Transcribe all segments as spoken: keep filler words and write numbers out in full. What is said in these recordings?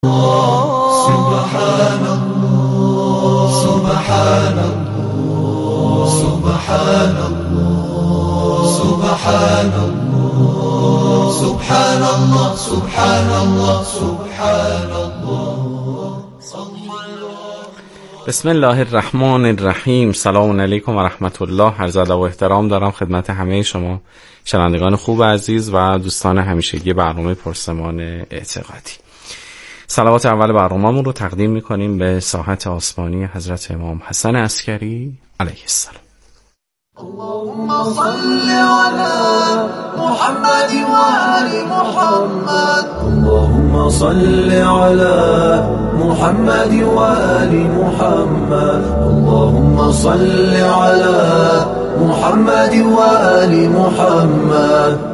سبحان الله سبحان الله سبحان الله سبحان الله سبحان الله سبحان الله سبحان الله. بسم الله الرحمن الرحیم. سلام علیکم و رحمت الله. عرض ادب و احترام دارم خدمت همه شما شنوندگان خوب عزیز و دوستان همیشگی برنامه پرسمان اعتقادی. صلوات اول برنامه‌مون رو تقدیم می‌کنیم به ساحت آسمانی حضرت امام حسن عسکری علیه السلام. اللهم صل على محمد وآل محمد. اللهم صل على محمد وآل محمد. اللهم صل على محمد وآل محمد.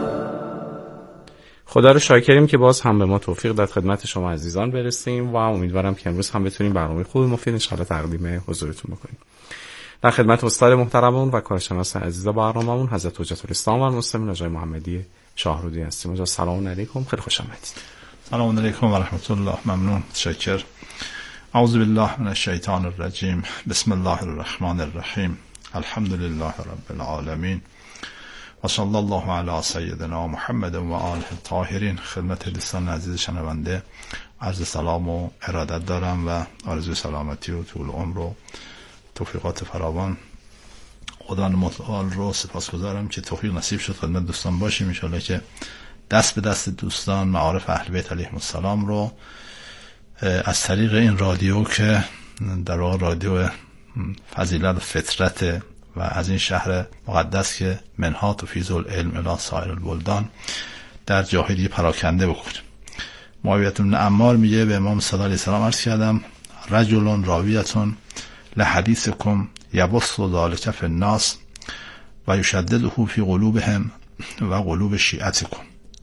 خدا رو شاکریم که باز هم به ما توفیق داد خدمت شما عزیزان برسیم و امیدوارم که امروز هم بتونیم برنامه خوب مفید ان شاءالله تقدیم حضورتون بکنیم. در خدمت استاد محترممون و کارشناس عزیز برنامه‌مون حضرت حجت الاسلام و المسلمین آقای محمدی شاهرودی هستیم. آقا سلام علیکم، خیلی خوش آمدید. سلام علیکم و رحمت الله. ممنون، تشکر. اعوذ بالله من الشیطان الرجیم. بسم الله الرحمن الرحیم. الحمد لله رب العالمین و صلی الله علی سیدنا محمد و آله الطاهرین. خدمت دوستان عزیز شنونده عرض سلام و ارادت دارم و آرزوی سلامتی و طول عمر و توفیقات فراوان خدا متعال رو سپاسگزارم که توفیق نصیب شد خدمت دوستان باشیم. ان شاءالله که دست به دست دوستان معارف اهل بیت علیهم السلام رو از طریق این رادیو که در واقع رادیو فضیلت و فطرت و از این شهر مقدس که منهات و فیض العلم الی سایر البلدان در جاهای دیگه پراکنده بکنیم. معاویه بن عمار میگه به امام صلی الله علیه و سلم عرض کردم رجل راویتون لحدیثکم یبث ذلک فی الناس و یشدده فی قلوبهم و قلوب شیعتکم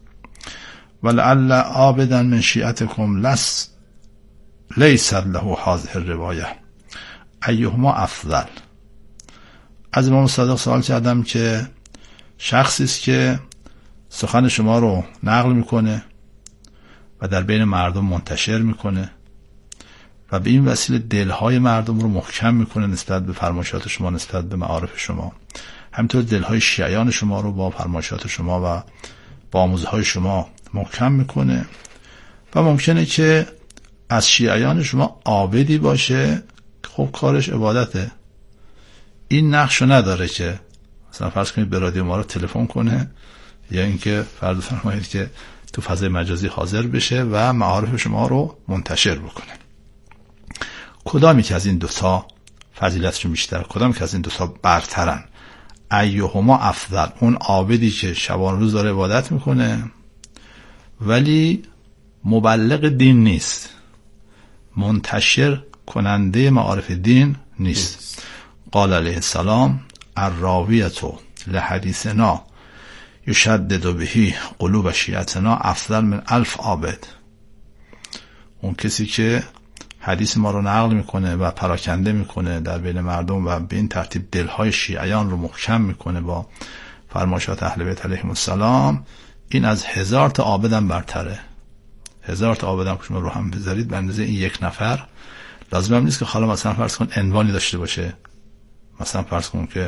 ولعل عابدا من شیعتکم لس لیس له هذه الروایه ایهما افضل. از امام صادق سوال کردم که شخصی است که سخن شما رو نقل میکنه و در بین مردم منتشر میکنه و به این وسیله دلهای مردم رو محکم میکنه نسبت به فرمایشات شما، نسبت به معارف شما، همینطور دلهای شیعیان شما رو با فرمایشات شما و با آموزهای شما محکم میکنه و ممکنه که از شیعیان شما عابدی باشه خب کارش عبادته، این نقشو نداره که مثلا فرض کنید به رادیو ما رو تلفن کنه یا اینکه فرض فرمایید که تو فضای مجازی حاضر بشه و معارف شما رو منتشر بکنه. کدامی که از این دوتا فضیلتشون بیشتر، کدامی که از این دوتا برترن؟ ایهما افضل، اون عابدی که شبان روز داره عبادت میکنه ولی مبلغ دین نیست، منتشر کننده معارف دین نیست. قال علیه السلام الراویة لحدیثنا یشدد به قلوب شیعتنا افضل من الف عابد. اون کسی که حدیث ما رو نقل میکنه و پراکنده میکنه در بین مردم و به این ترتیب دلهای شیعیان رو محکم میکنه با فرمایشات اهل بیت علیهم السلام، این از هزار تا عابدم برتره. هزار تا عابدم که شما رو هم بذارید به اندازه این یک نفر لازم هم نیست که حالا مثلا فرض کن عنوانی داشته باشه، مثلا فرض کن که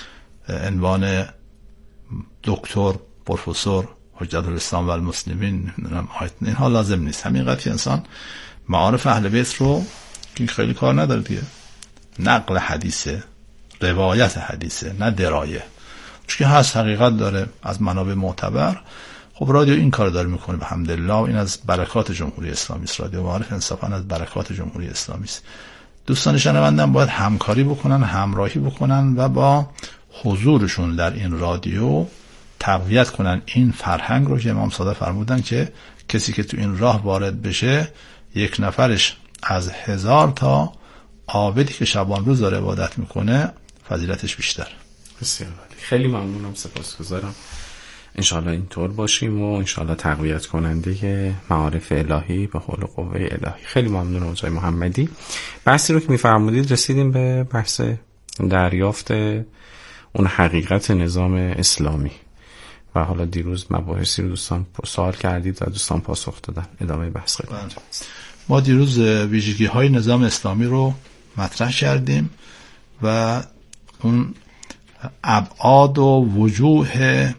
عنوان دکتر، پروفسور، حجت الاسلام و المسلمین، اینها لازم نیست. همین قدر که انسان معارف اهل بیت رو که خیلی کار نداره دیگه، نقل حدیثه، روایت حدیثه، نه درایه، چون هست حقیقت داره از منابع معتبر. خب رادیو این کار داره میکنه به حمدالله و این از برکات جمهوری اسلامی است. رادیو معارف انصافا از برکات جمهوری اسلامی است. دوستان شنوندم باید همکاری بکنن، همراهی بکنن و با حضورشون در این رادیو تقویت کنن این فرهنگ رو که امام صادق فرمودن که کسی که تو این راه وارد بشه یک نفرش از هزار تا عابدی که شبان روز داره عبادت میکنه فضیلتش بیشتر. بسیار عالی، خیلی ممنونم، سپاسگزارم. انشالله اینطور باشیم و انشالله تقویت کننده معارف الهی به حول و قوه الهی. خیلی ممنونم آقای محمدی. بحثی رو که میفرمودید رسیدیم به بحث دریافت اون حقیقت نظام اسلامی و حالا دیروز مباحثی رو دوستان سوال کردید و دوستان پاسخ دادن. ادامه بحث خدمت. ما دیروز ویژگی های نظام اسلامی رو مطرح کردیم و اون ابعاد و وجوه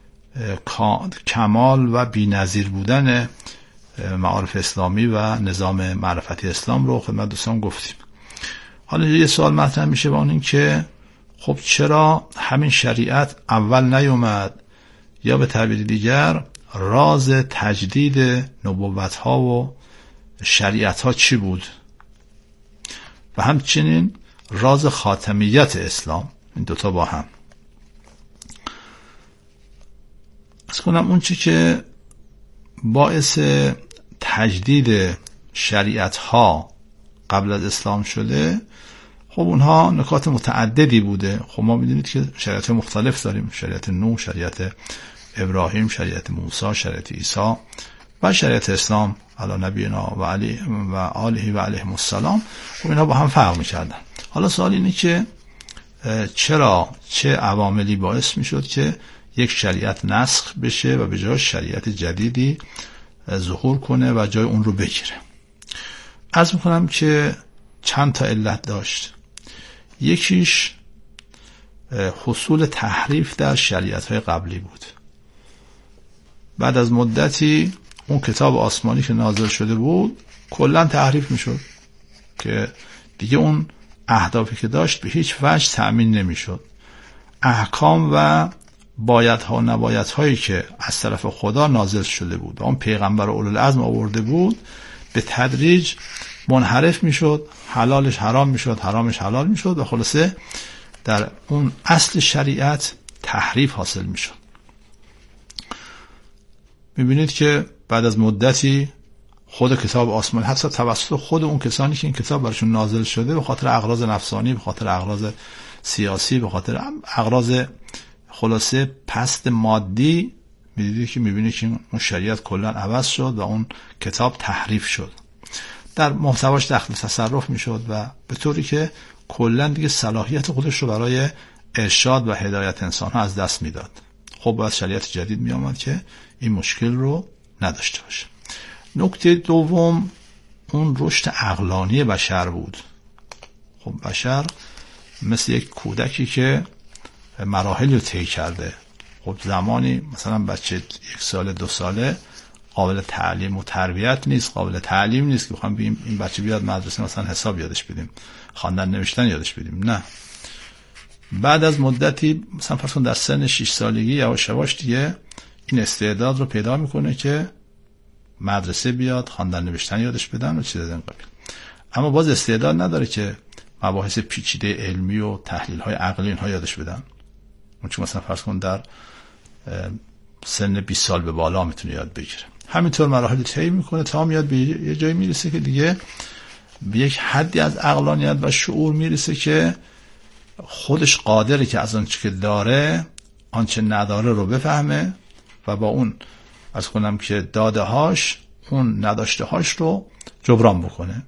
کمال و بی‌نظیر بودن معارف اسلامی و نظام معرفتی اسلام رو خدمت دوستان گفتیم. حالا یه سوال مطرح میشه با اون این که خب چرا همین شریعت اول نیومد، یا به تعبیر دیگر راز تجدید نبوت ها و شریعت ها چی بود و همچنین راز خاتمیت اسلام، این دوتا با هم. از کنم اون چی که باعث تجدید شریعت ها قبل از اسلام شده، خب اونها نکات متعددی بوده. خب ما میدونید که شریعت مختلف داریم، شریعت نوح، شریعت ابراهیم، شریعت موسی، شریعت عیسی و شریعت اسلام علی نبینا و علی و آله و علیهم السلام. خب اینها با هم فرق می‌کردن. حالا سوال اینه که چرا چه عواملی باعث میشد که یک شریعت نسخ بشه و به جای شریعت جدیدی ظهور کنه و جای اون رو بگیره؟ عرض میکنم که چند تا علت داشت. یکیش حصول تحریف در شریعت‌های قبلی بود. بعد از مدتی اون کتاب آسمانی که نازل شده بود کلاً تحریف میشد که دیگه اون اهدافی که داشت به هیچ وجه تأمین نمیشد. احکام و بایدها و نبایدهایی که از طرف خدا نازل شده بود و اون پیغمبر اولوالعزم آورده بود به تدریج منحرف میشد، حلالش حرام میشد، حرامش حلال میشد و خلاصه در اون اصل شریعت تحریف حاصل میشد. میبینید که بعد از مدتی خود کتاب آسمانی حتی توسط خود اون کسانی که این کتاب براشون نازل شده به خاطر اغراض نفسانی، به خاطر اغراض سیاسی، به خاطر اغراض خلاصه پست مادی، میدیدید که میبینید که اون شریعت کلا عوض شد و اون کتاب تحریف شد، در محتواش دخل تصرف میشد و به طوری که کلا دیگه صلاحیت خودش رو برای ارشاد و هدایت انسان ها از دست میداد. خب باید شریعت جدید می آمد که این مشکل رو نداشته باشه. نکته دوم اون رشد عقلانی بشر بود. خب بشر مثل یک کودکی که مراحل رو طی کرده. خب زمانی مثلا بچه یک سال دو ساله قابل تعلیم و تربیت نیست، قابل تعلیم نیست که بخوام بگیم این بچه بیاد مدرسه مثلا حساب یادش بدیم، خواندن نوشتن یادش بدیم. نه، بعد از مدتی مثلا فرض کن در سن شش سالگی یواش یواش دیگه این استعداد رو پیدا میکنه که مدرسه بیاد، خواندن نوشتن یادش بدن و چیز از این قبیل. اما باز استعداد نداره که مباحث پیچیده علمی و تحلیل های عقلی اینها یادش بدن. اون چون مثلا فرض کن در سن بیست سال به بالا میتونه یاد بگیره. همینطور مراحل طی میکنه تا میاد به یه جایی میرسه که دیگه به یک حدی از عقلانیت و شعور میرسه که خودش قادره که از آنچه که داره آنچه نداره رو بفهمه و با اون از کنم که داده هاش اون نداشته هاش رو جبران بکنه.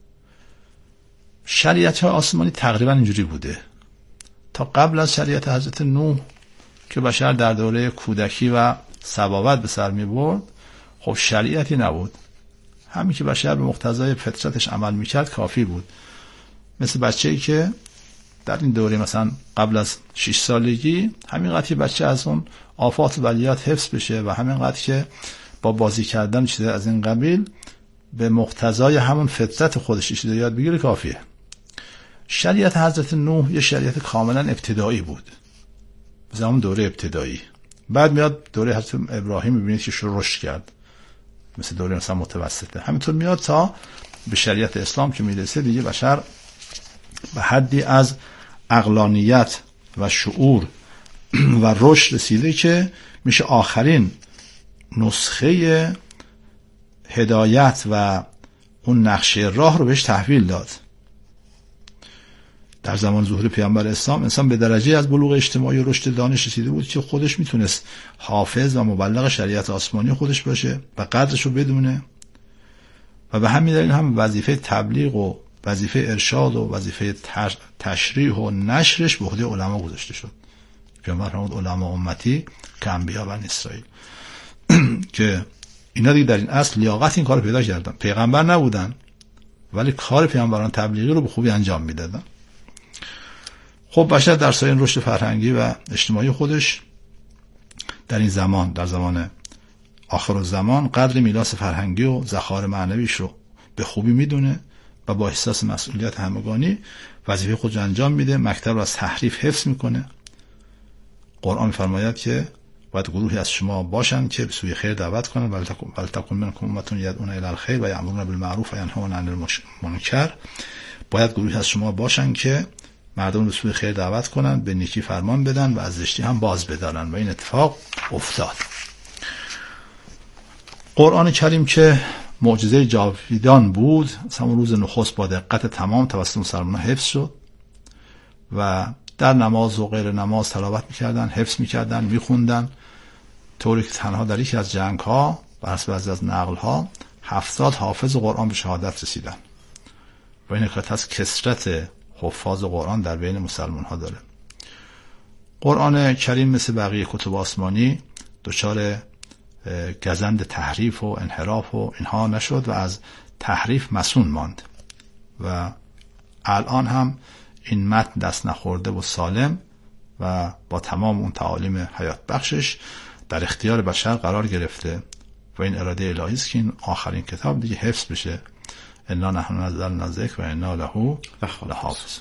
شریعت های آسمانی تقریبا اینجوری بوده تا قبل از شریعت حضرت نوح که بشر در دوره کودکی و صباوت به سر می برد. خب شریعتی نبود، همین که بشر به مقتضای فطرتش عمل میکرد کافی بود. مثل بچه‌ای که در این دوره مثلا قبل از شش سالگی همینقدر که بچه از اون آفات و بلیات حفظ بشه و همینقدر که با بازی کردن چیز از این قبیل به مقتضای همون فطرت خودش چیز یاد بگیره کافیه. شریعت حضرت نوح یه شریعت کاملا ابتدایی بود، زمان دوره ابتدایی. بعد میاد دوره حضرت ابراهیم، میبینید که شروع رشد کرد، مثل دوره مثلا متوسطه. همینطور میاد تا به شریعت اسلام که میرسه دیگه بشر به حدی از عقلانیت و شعور و رشد رسیده که میشه آخرین نسخه هدایت و اون نقشه راه رو بهش تحویل داد. در زمان ظهور پیامبر اسلام انسان به درجه از بلوغ اجتماعی و رشد دانش رسیده بود که خودش میتونست حافظ و مبلغ شریعت آسمانی خودش باشه و قدرش رو بدونه و به همین دلیل هم وظیفه تبلیغ و وظیفه ارشاد و وظیفه تشریح و نشرش به عهده علما گذاشته شد. پیامبر فرمود علما امتی که انبیا بنی اسرائیل که اینا دیگه در این اصل لیاقت این کارو پیدا کردن. پیغمبر نبودن ولی کار پیامبران تبلیغی رو به خوبی انجام میدادن. خب بشر در سایر رشد فرهنگی و اجتماعی خودش در این زمان، در زمان آخرالزمان، قدر میراث فرهنگی و ذخایر معنویش رو به خوبی میدونه و با احساس مسئولیت همگانی وظیفه خود رو انجام میده. مکتب رو از تحریف حفظ میکنه. قرآن میفرماید که باید گروهی از شما باشن که به سوی خیر دعوت کنن، ولتکن منکم امة یدعون الی الخیر و یأمرون بالمعروف و ینهون عن المنکر. باید گروهی از شما باشن که مردم به سوی خیر دعوت کنن، به نیکی فرمان بدن و از زشتی هم باز بدارن و این اتفاق افتاد. قرآن کریم که معجزه جاویدان بود، همون روز نخست با دقت تمام توسط مسلمانان حفظ شد و در نماز و غیر نماز تلاوت میکردن، حفظ میکردن، میخوندن، طوری که تنها در یکی از جنگ ها بر حسب بعضی از نقل ها هفتاد حافظ قرآن به شهادت رسیدن و این حکایت از کثرت حفاظ قرآن در بین مسلمان ها داره. قرآن کریم مثل بقیه کتب آسمانی دچار گزند تحریف و انحراف و اینها نشد و از تحریف مصون ماند و الان هم این متن دست نخورده و سالم و با تمام اون تعالیم حیات بخشش در اختیار بشر قرار گرفته و این اراده الهی است که این آخرین کتاب دیگه حفظ بشه. انا نحن نزلنا الذکر و انا له لحافظون.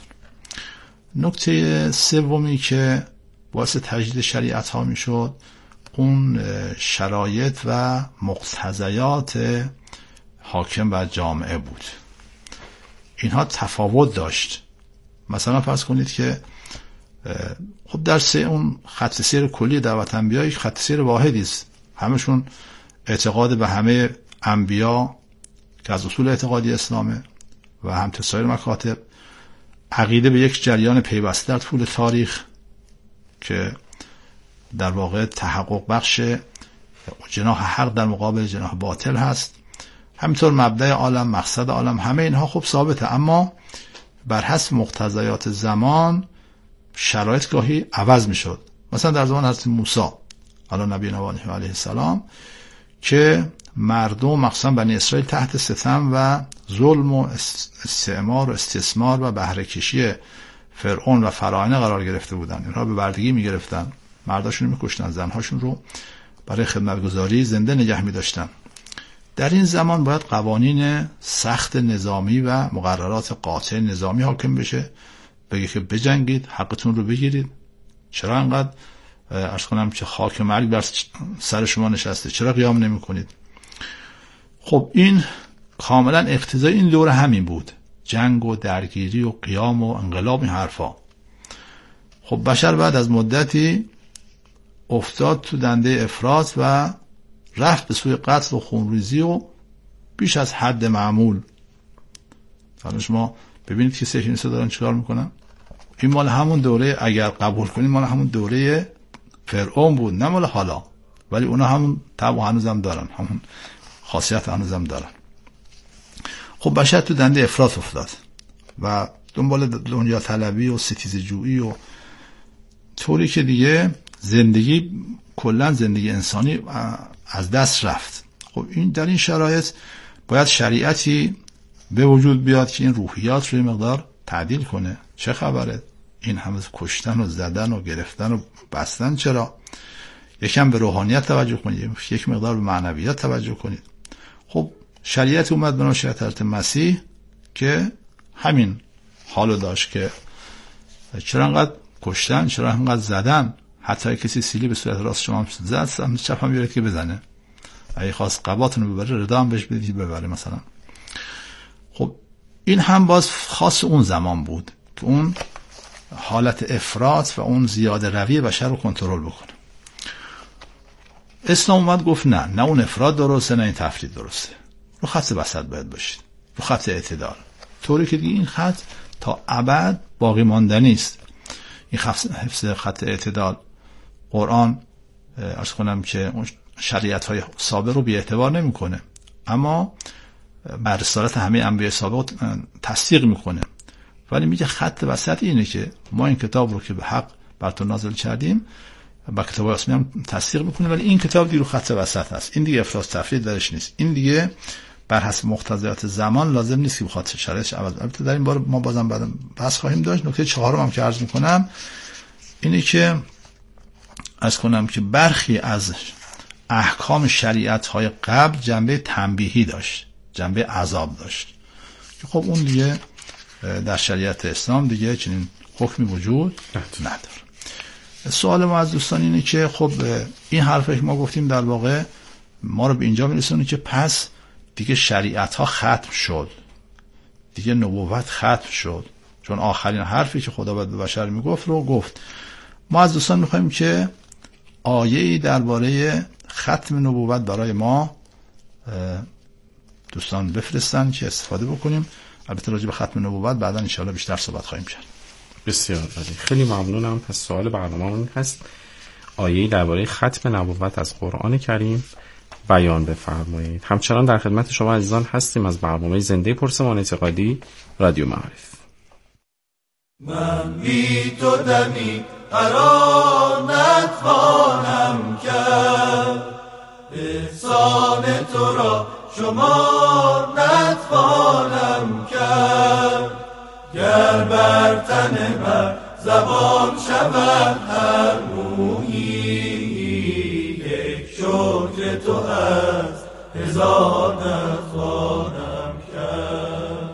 نکته سومی که باعث تجدید شریعت ها میشد اون شرایط و مقتضیات حاکم بر جامعه بود. اینها تفاوت داشت. مثلا فرض کنید که خب در سه اون خط سیر کلی دعوت انبیا یک خط سیر واحدی است. همشون اعتقاد به همه انبیا که از اصول اعتقادی اسلامه و هم سایر مکاتب، عقیده به یک جریان پیوسته در طول تاریخ که در واقع تحقق بخش جناح حق در مقابل جناح باطل هست، همینطور مبدأ عالم، مقصد عالم، همه اینها خوب ثابته، اما بر حسب مقتضیات زمان شرایط گاهی عوض می شد. مثلا در زمان حضرت موسی علی نبینا و علیه السلام که مردم مخصوصا بنی اسرائیل تحت ستم و ظلم و استعمار و استثمار و بهره کشی فرعون و فراعنه قرار گرفته بودن. اینها به بردگی می گرفتن، مرداشون رو می کشتن، زنهاشون رو برای خدمتگزاری زنده نگه می داشتن. در این زمان باید قوانین سخت نظامی و مقررات قاطع نظامی حاکم بشه، بگه که بجنگید، حقتون رو بگیرید، چرا انقدر عرض کنم که خاک مرگ بر سر شما نشسته، چرا قیام نمی کنید؟ خب این کاملا اقتضای این دوره همین بود، جنگ و درگیری و قیام و انقلاب، این حرفا. خب بشر بعد از مدتی افتاد تو دنده افراط و رفت به سوی قتل و خونریزی و بیش از حد معمول. حالا شما ببینید که سیکینیستا دارن چیکار میکنن. این مال همون دوره، اگر قبول کنید مال همون دوره فرعون بود، نه مال حالا، ولی اونا همون طبع هنوزم دارن، همون خاصیت هنوزم دارن. خب بشر تو دنده افراط افتاد و دنبال دنیا طلبی و ستیزه جویی و طوری که دیگه زندگی کلا زندگی انسانی از دست رفت. خب این در این شرایط باید شریعتی به وجود بیاد که این روحیات رو مقدار تعدیل کنه. چه خبره این همه کشتن و زدن و گرفتن و بستن؟ چرا؟ یکم به روحانیت توجه کنید، یک مقدار به معنویات توجه کنید. خب شریعت اومد به نام شریعت حضرت مسیح که همین حالو داشت که چرا انقدر کشتن، چرا انقدر زدن، حتی کسی سیلی به صورت راست شما زد، سمت چپ هم بیارید که بزنه، اگه خواست قباتون رو ببره ردا هم بهش بدید ببره مثلا. خب این هم باز خاص اون زمان بود که اون حالت افراط و اون زیاده روی بشر رو کنترل بکنه. اسلام اومد گفت نه، نه اون افراط درسته نه این تفرید درسته، رو خط وسط باید باشید، رو خط اعتدال، طوری که دیگه این خط تا ابد باقی ماندنی است. این حفظ خط اعتدال قرآن عرض کنم که اون شریعت های سابق رو بی اعتبار نمی کنه، اما بر رسالت همه انبیاء سابق تصدیق میکنه، ولی میگه خط وسط اینه که ما این کتاب رو که به حق بر تو نازل کردیم با کتاب آسمی هم تصدیق میکنه، ولی این کتاب دیگه رو خط وسط هست. این دیگه افراط تفرید درش نیست. این دیگه بر حسب مقتضیات زمان لازم نیست که بخاطر شرایطش عوض بشه. البته در این باره ما بازم بعدم بحث خواهیم داشت. نکته چهارم هم که عرض میکنم اینه که عرض کنم که برخی از احکام شریعت های قبل جنبه تنبیهی داشت، جنبه عذاب داشت که خب اون دیگه در شریعت اسلام دیگه چنین حکمی وجود نداره. سوال ما از دوستان اینه که خب این حرفی که ما گفتیم در واقع ما رو به اینجا میرسونه که پس دیگه شریعت ها ختم شد، دیگه نبوت ختم شد، چون آخرین حرفی که خدا به بشر میگفت رو گفت. ما از دوستان میخوایم که آیه‌ای درباره ختم نبوت برای ما دوستان بفرستن که استفاده بکنیم. البته راجع به ختم نبوت بعدا ان شاءالله بیشتر صحبت خواهیم کرد. بسیار عالی، خیلی ممنونم. پس سوال برنامه‌مون هست آیه‌ای درباره ختم نبوت از قرآن کریم بیان بفرمایید. همچنان در خدمت شما عزیزان هستیم از برنامه زنده پرسمان اعتقادی رادیو معارف. من بی تو دمی قرار نتوانم کرد، احسان تو را شمار نتوانم کرد. گر بر تن من زبان شود هر مویی، یک شکر تو از هزار نتوانم کرد.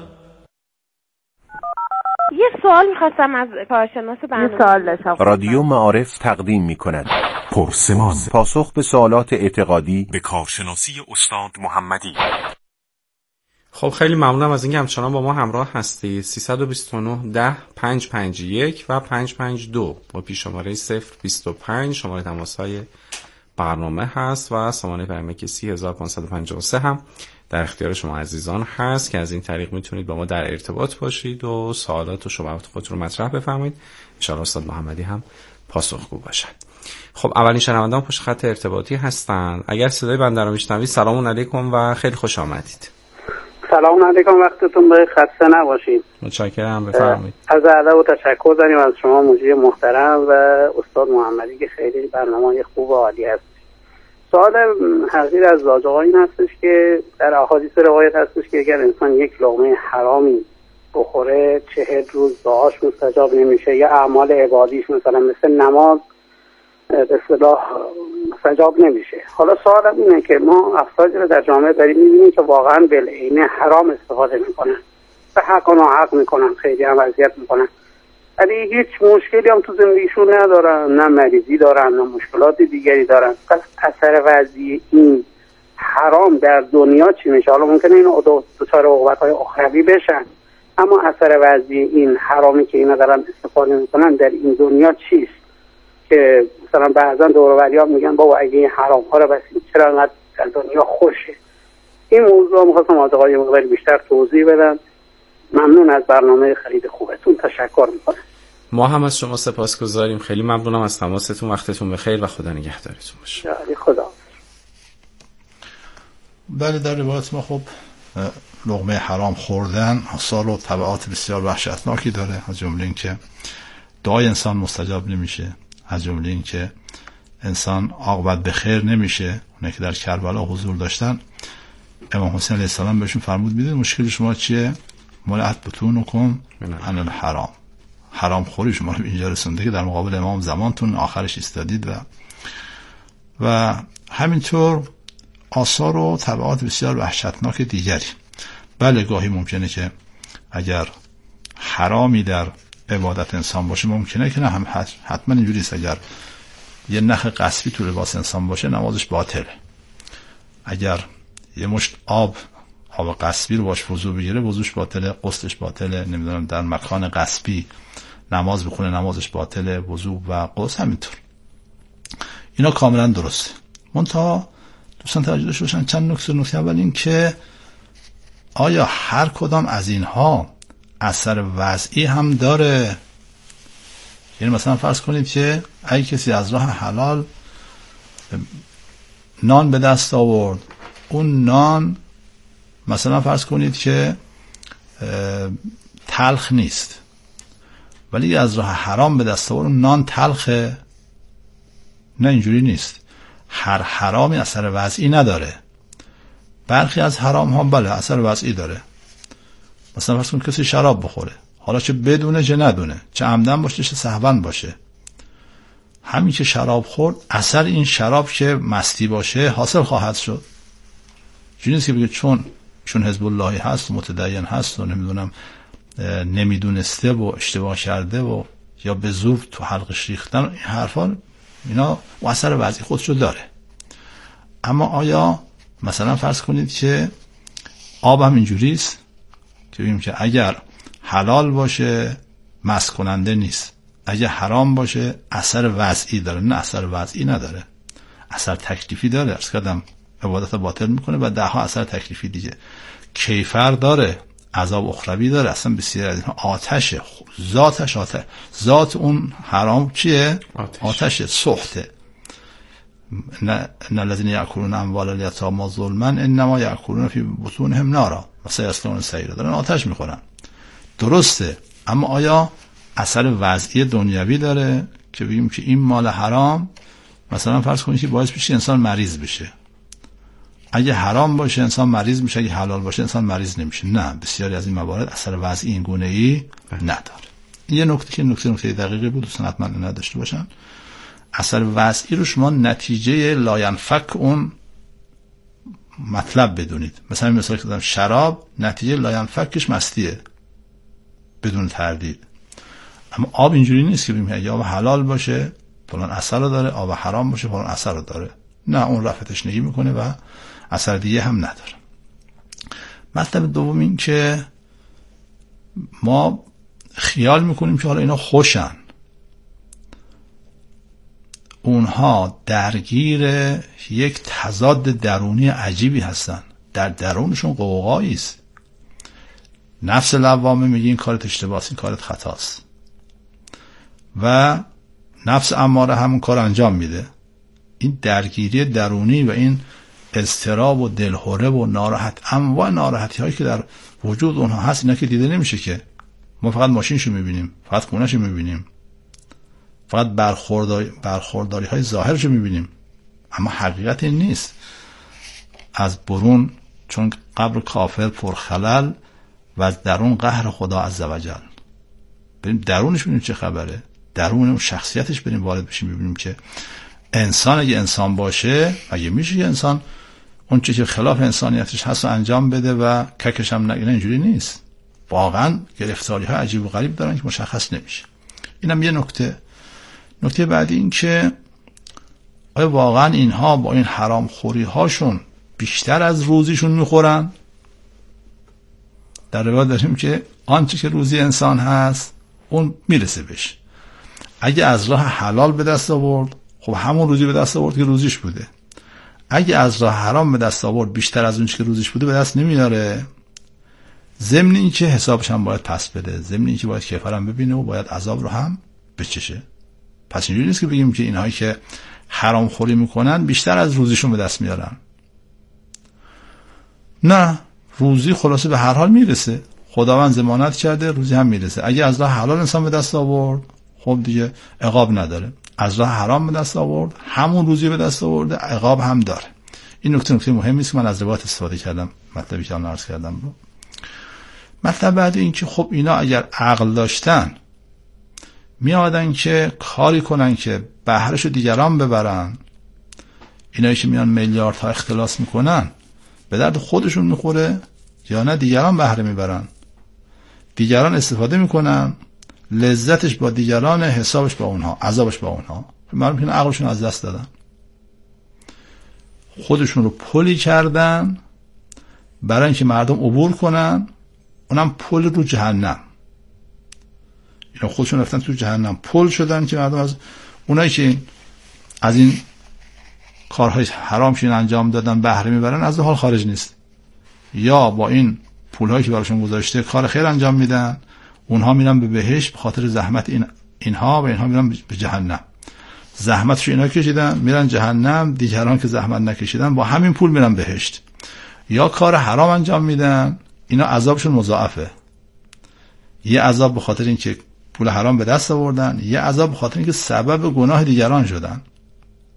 یه سوال میخواستم از کارشناس برنامه. سوال داشتم. رادیو معارف تقدیم میکند پرسمان، پاسخ به سوالات اعتقادی به کارشناسی استاد محمدی. خب خیلی ممنونم از اینکه همچنان با ما همراه هستید. سیصد و بیست و نه ده پنج پنج یک و پنج پنج دو با پیش شماره صفر بیست و پنج شماره تماس‌های برنامه هست و سامانه پیامک سی هزار و پانصد و پنجاه و سه هم در اختیار شما عزیزان هست که از این طریق میتونید با ما در ارتباط باشید و سوالات و شبهات خودتون رو مطرح بفرمایید. ان شاء الله استاد محمدی هم پاسخگو باشن. خب اولین شنوندگان پشت خط ارتباطی هستن. اگر صدای بنده رو میشنوید سلام علیکم و خیلی خوش آمدید. سلام علیکم، وقتتون بخیر، خسته نباشید. متشکرم، بفرمایید. از ادب و تشکر داریم از شما مجری محترم و استاد محمدی که خیلی برنامه خوب و عالی هست. سوال حقیر از لاجقا این هستش که در احادیث روایت هستش که اگر انسان یک لقمه حرامی بخوره چهل روز دعاش مستجاب نمیشه یا اعمال عبادیش مثلا مثل نماز به اصطلاح مستجاب نمیشه. حالا سوالم اینه که ما افرادی رو در جامعه داریم میبینیم که واقعا بالعینه حرام استفاده میکنن و حق و ناحق میکنن، خیلی هم اذیت میکنن، ولی هیچ مشکلی هم تو زندگیشون ندارن، نه مریضی دارن نه مشکلات دیگری دارن. پس اثر وضعی این حرام در دنیا چی میشه؟ حالا ممکنه این دچار عقوبت‌های اخروی بشن، اما اثر وضعی این حرامی که اینا دارن استفاده میکنن در این دنیا چیست؟ که مثلا بعضا دور و بری‌ها میگن بابا اگه این حرام ها رو بسیم چرا انقدر در دنیا خوشه. این موضوع می‌خواستم از آقای مقداری بیشتر توضیح بدن. ممنون از برنامه خیلی خوبتون، تشکر میکنم. ما هم از شما سپاسگزاریم، خیلی ممنونم از تماستون. وقتتون بخیر و خدا نگهدارتون باشه. خدا. بله، در روایت ما خب لقمه حرام خوردن آثار و تبعات بسیار وحشتناکی داره. از جمله این که دعای انسان مستجاب نمیشه، از جمله این که انسان عاقبت به خیر نمیشه. اونایی که در کربلا حضور داشتن امام حسین علیه السلام بهشون فرمود میدید مشکل شما چیه؟ ملعت بطونکم عن الحرام، حرام خوری شما رو اینجا رسونده که در مقابل امام زمانتون آخرش ایستادید. و و همینطور آثار و تبعات بسیار وحشتناک دیگری. بله گاهی ممکنه که اگر حرامی در عبادت انسان باشه ممکنه که نه، هم حتما اینجوری است. اگر یه نخ قصبی تو لباس انسان باشه نمازش باطله. اگر یه مشت آب آب قصبی رو باش وضو بگیره وضوش باطله، غسلش باطله. نمیدونم در مکان قصبی نماز بخونه نمازش باطله، وضو و غسل همینطور. اینا کاملا درسته. منتها دوستان توجه داشته باشن چند نکته. نکته اول این که آیا هر کدام از اینها اثر وضعی هم داره؟ یعنی مثلا فرض کنید که اگه کسی از راه حلال نان به دست آورد، اون نان مثلا فرض کنید که تلخ نیست، ولی از راه حرام به دست آورد نان تلخه. نه اینجوری نیست. هر حرامی اثر وضعی نداره. برخی از حرام ها بله اثر وضعی داره. مثلا فرض کن کسی شراب بخوره، حالا چه بدونه چه ندونه، چه عمدن باشه چه سهوا باشه، همین که شراب خورد اثر این شراب که مستی باشه حاصل خواهد شد. چون نیست که بگه چون چون حزب اللهی هست و متدین هست و نمیدونم نمیدونسته و اشتباه کرده و یا به زور تو حلقش ریختن، این حرفا اینا و اثر وضعی خودشو داره. اما آیا مثلا فرض کنید که آب هم اینجوریست که بگیم که اگر حلال باشه مست کننده نیست، اگر حرام باشه اثر وضعی داره؟ نه، اثر وضعی نداره، اثر تکلیفی داره. عرض کردم عبادت باطل میکنه و ده ها اثر تکلیفی دیگه. کیفر داره، عذاب اخروی داره، اصلا بسیار از اینها آتشه، ذاتش آتش، ذات اون حرام چیه؟ آتش. آتشه، سخته. نه الذين يأكلون اموال اليتامى ظلما انما يأكلون في بطونهم نارا و سيصلون سعيرا. دارن آتش میخورن. درسته، اما آیا اثر وضعی دنیوی داره که بگیم که این مال حرام مثلا فرض کنید که باعث بشه انسان مریض بشه؟ اگه حرام باشه انسان مریض میشه، اگه حلال باشه انسان مریض نمیشه. نه، بسیاری از این موارد اثر وضعی این گونه‌ای نداره. یه نکته که نکته نکته دقیقی بود دوستان حتما نداشته باشن. اثر وضعی رو شما نتیجه لاینفک اون مطلب بدونید. مثلا مثلا که شراب نتیجه لاینفکش مستیه بدون تردید. اما آب اینجوری نیست که بگیم یا آب حلال باشه فلان اثر رو داره، آب حرام باشه فلان اثر رو داره. نه، اون رفع تشنگی میکنه و اثر دیگه هم نداره. مطلب دوم این که ما خیال میکنیم که حالا اینا خوشن، اونها درگیر یک تضاد درونی عجیبی هستن، در درونشون قوقایی است. نفس لوامه میگه این کارت اشتباهه، این کارت خطاست، و نفس اماره همون کار انجام میده. این درگیری درونی و این اضطراب و دلهره و ناراحت انواع ناراحتی هایی که در وجود اونها هست، اینا که دیده نمیشه که. ما فقط ماشینشو میبینیم، فقط خونهشو میبینیم، فقط برخورداری برخورداری های ظاهرشو میبینیم، اما حقیقت این نیست. از برون چون قبر کافر پرخلل و از درون قهر خدا عزوجل. بریم درونش ببینیم چه خبره، درون اون شخصیتش بریم وارد بشیم، ببینیم که انسان اگه انسان باشه، اگه میشه یه انسان اون چیزی که خلاف انسانیتش هست رو انجام بده و ککش هم نگیره، اینجوری نیست. واقعا گرفتاری های عجیب و غریب دارن که مشخص نمیشه. اینم یه نکته. نکته بعدی این که آیا واقعا اینها با این حرام خوری هاشون بیشتر از روزیشون میخورن؟ در روایت داریم که آنچه که روزی انسان هست اون میرسه بهش. اگه از راه حلال به دست آورد خب همون روزی به دست آورد که روزیش بوده. اگه از راه حرام به دست آورد بیشتر از اون که روزیش بوده به دست نمیاره. ضمن این که حسابش هم باید پس بده، ضمن این که باید کیفر هم ببینه و باید عذاب رو هم بچشه. پس اینجوری نیست که بگیم که اینهایی که حرام خوری میکنن بیشتر از روزیشون به دست میارن. نه، روزی خلاصه به هر حال میرسه. خداوند ضمانت کرده روزی هم میرسه. اگه از راه حلال انسان به دست آورد خب دیگه عقاب نداره. از راه حرام به دست آورد همون روزی به دست آورده عقاب هم داره. این نکته نکته مهمی است که من از روایت استفاده کردم، مطلبی که الان عرض کردم رو. مطلب بعد این که خب اینا اگر عقل داشتن می آمدن که کاری کنن که بهرهشو دیگران ببرن. اینایی که میان میلیاردها اختلاس میکنن به درد خودشون میخوره یا نه دیگران بهره میبرن؟ دیگران استفاده میکنن، لذتش با دیگران، حسابش با اونها، عذابش با اونها. معلوم که عقلشون از دست دادن، خودشون رو پلی کردن برای اینکه مردم عبور کنن، اونم پل رو جهنم. اینا خودشون رفتن تو جهنم، پل شدن که مردم از اونایی که از این کارهای حرامشون انجام دادن بهره میبرن از حال خارج نیست، یا با این پولهایی که براشون گذاشته کار خیر انجام میدن، اونها میرن به بهشت به خاطر زحمت این اینها و اینها میرن به جهنم. زحمتش اینا کشیدن میرن جهنم، دیگران که زحمت نکشیدن با همین پول میرن بهشت. یا کار حرام انجام میدن، اینا عذابشون مضاعفه. یه عذاب به خاطر اینکه پول حرام به دست آوردن، یه عذاب به خاطر اینکه سبب گناه دیگران شدن.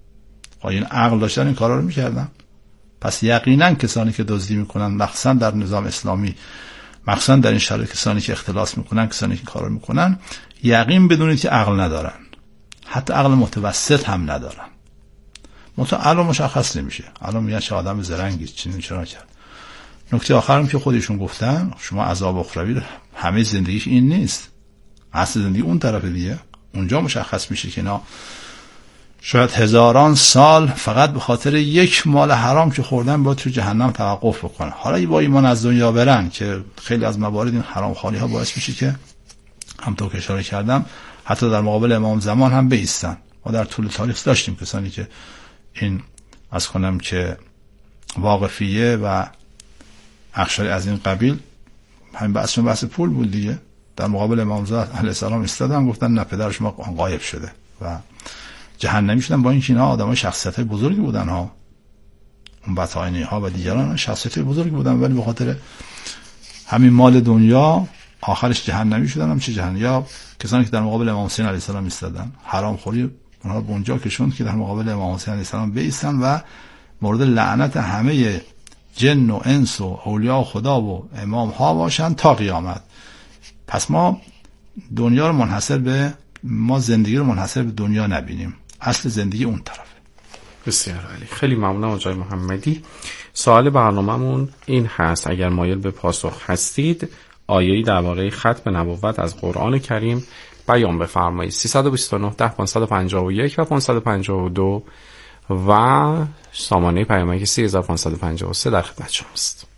این عقل داشتن این کارا رو میکردن. پس یقینا کسانی که دزدی میکنن، مخصوصا در نظام اسلامی، مخصوصا در این شرایط کسانی که اختلاس میکنن، کسانی که این کارا رو میکنن، یقین بدونید که عقل ندارن، حتی عقل متوسط هم ندارن. منتها الان مشخص نمیشه، الان میگن چه آدم زرنگی، چی چرا کرد. نکته آخرم که خودشون گفتن، شما عذاب اخروی همه زندگیش این نیست، اصل زندگی اون طرف دیگه. اونجا مشخص میشه که اینا شاید هزاران سال فقط به خاطر یک مال حرام که خوردن باید تو جهنم توقف بکنن. حالا با ایمان از دنیا برن که خیلی از موارد این حرام خالی ها باعث میشه که همونطور که اشاره کردم حتی در مقابل امام زمان هم بایستن. ما در طول تاریخ داشتیم کسانی که این از کنم که واقفیه و اخشاری از این قبیل، همین بحثشون بحث پول بود دیگه، در مقابل امام زمان علیه السلام ایستادن، گفتن نه پدرش ما غایب شده و جهنمی شدن. با اینکه اینا آدمای شخصیت‌های بزرگی بودن ها، اون بطاینی ها و دیگران شخصیت‌های بزرگی بودن، ولی به خاطر همین مال دنیا آخرش جهنمی شدن. هم چه جهنمی؟ یا کسانی که در مقابل امام حسین علیه السلام ایستادن، حرام خوری اونها به اونجا کشوند که در مقابل امام حسین علیه السلام بایستن و مورد لعنت همه جن و انس و اولیاء خدا و امام ها باشن تا قیامت. پس ما دنیا رو منحصر به ما زندگی رو منحصر به دنیا نبینیم، اصل زندگی اون طرفه. بسیار عالی، خیلی ممنونم آقای محمدی. سوال برنامه‌مون این هست، اگر مایل به پاسخ هستید آیه‌ای درباره ختم نبوت از قرآن کریم بیان بفرمایید. سیصد و بیست و نه ده پانصد و پنجاه و یک و پانصد و پنجاه و دو و سامانه پیامک سی هزار و پانصد و پنجاه و سه در خدمت شماست.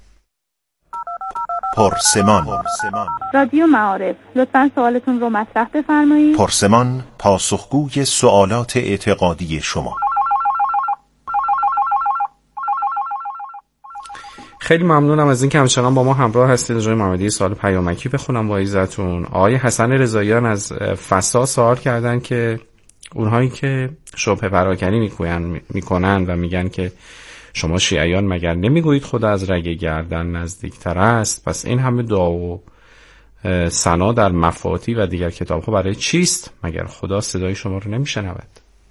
پرسمان. رادیو معارف، لطفاً سوالتون رو مطرح بفرمایید. پرسمان، پاسخگوی سوالات اعتقادی شما. خیلی ممنونم از اینکه همچنان با ما همراه هستید. آقای محمدی سوال پیامکی بخونم با عزتون. آقای حسن رضاییان از فسا سوال کردن که اونهایی که شبهه پراکنی میکنن میکنن و میگن که شما شیعیان مگر نمیگویید خدا از رگ گردن نزدیکتر است، پس این همه دعا و ثنا در مفاتی و دیگر کتاب ها برای چیست؟ مگر خدا صدای شما رو نمیشنود؟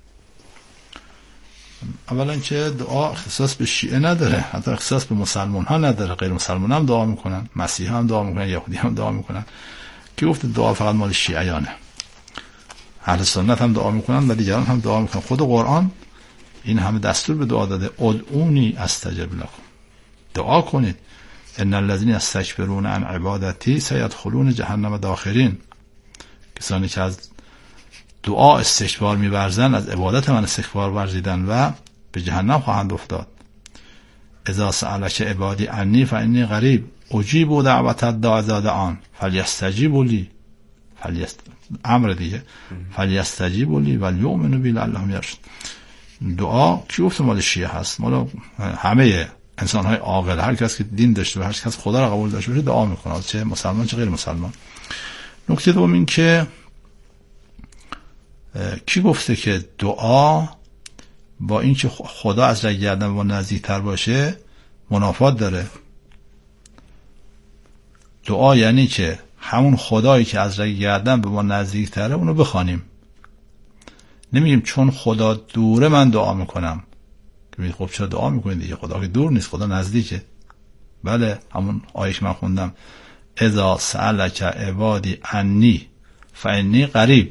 اولا که دعا اختصاص به شیعه نداره، حتی اختصاص به مسلمان ها نداره، غیر مسلمان هم دعا میکنن، مسیح هم دعا میکنن، یهودی هم دعا میکنن. که گفت دعا فقط مال شیعیانه؟ اهل سنت هم دعا میکنن و دیگران هم دعا میکنن. خود قرآن این همه دستور به دعا داده، ادعونی استجب لکم، دعا کنید. ان الذين يستكبرون عن عبادتی سيدخلون جهنم داخرین. کسانی که از دعا استکبار می‌ورزند از عبادت من استکبار ورزیدن و به جهنم خواهند افتاد. اذا سألك عبادی عنی فإنی قریب اجیب دعوت الداع اذا دعان فلیستجیبوا لی. فلیست امر دیگه، فلیستجیبوا لی ولیؤمنوا بی لعلهم یرشدون. دعا کی گفت مال شیعه هست؟ مال همه انسان‌های عاقل، هر کس که دین داشته و هر کس خدا را قبول داشته باشه دعا میکنه، چه مسلمان چه غیر مسلمان. نکته دوم این که کی گفته که دعا با این که خدا از رگ گردن با نزدیکتر باشه منافات داره؟ دعا یعنی که همون خدایی که از رگ گردن به ما نزدیکتره اونو بخوانیم. نمیگیم چون خدا دوره من دعا میکنم. که خب چرا دعا میکنید دیگه؟ خدا که دور نیست، خدا نزدیکه. بله، همون آیه که من خوندم اذا سألک عبادی عنی فإنی قریب.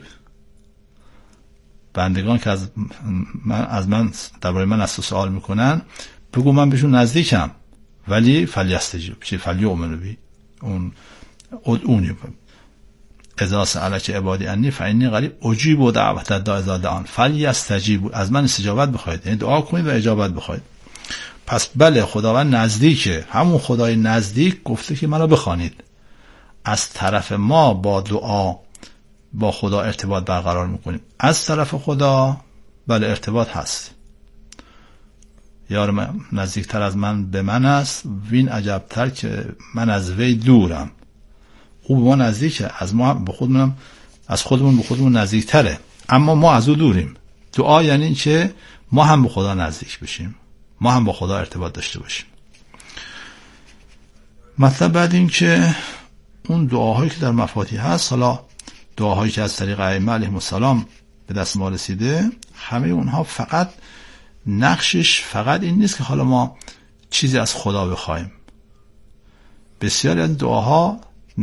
بندگان که از من از من درباره من از تو سوال میکنن بگو من بهشون نزدیکم، ولی فلیستجیب چی فلیؤمنوا بی. اون ادعونی اذا سألک عبادی عنی فإنی قریب اجیب دعوت الداع اذا دعان فلیستجیبوا. از من استجابت بخواید، یعنی دعا کنید و اجابت بخواید. پس بله خداوند نزدیکه، همون خدای نزدیک گفته که منو بخوانید. از طرف ما با دعا با خدا ارتباط برقرار میکنیم، از طرف خدا بله ارتباط هست. یار من نزدیکتر از من به من است، وین عجبتر که من از وی دورم. او به ما نزدیکه، از ما به خودمونم از خودمون به خودمون نزدیکتره، اما ما از او دوریم. دعا یعنی که ما هم به خدا نزدیک بشیم، ما هم با خدا ارتباط داشته باشیم. مطلب بعد این که اون دعاهایی که در مفاتیح هست، حالا دعاهایی که از طریق ائمه علیهم السلام به دست ما رسیده، همه اونها فقط نقشش فقط این نیست که حالا ما چیزی از خدا بخوایم. بسیاری از دعاها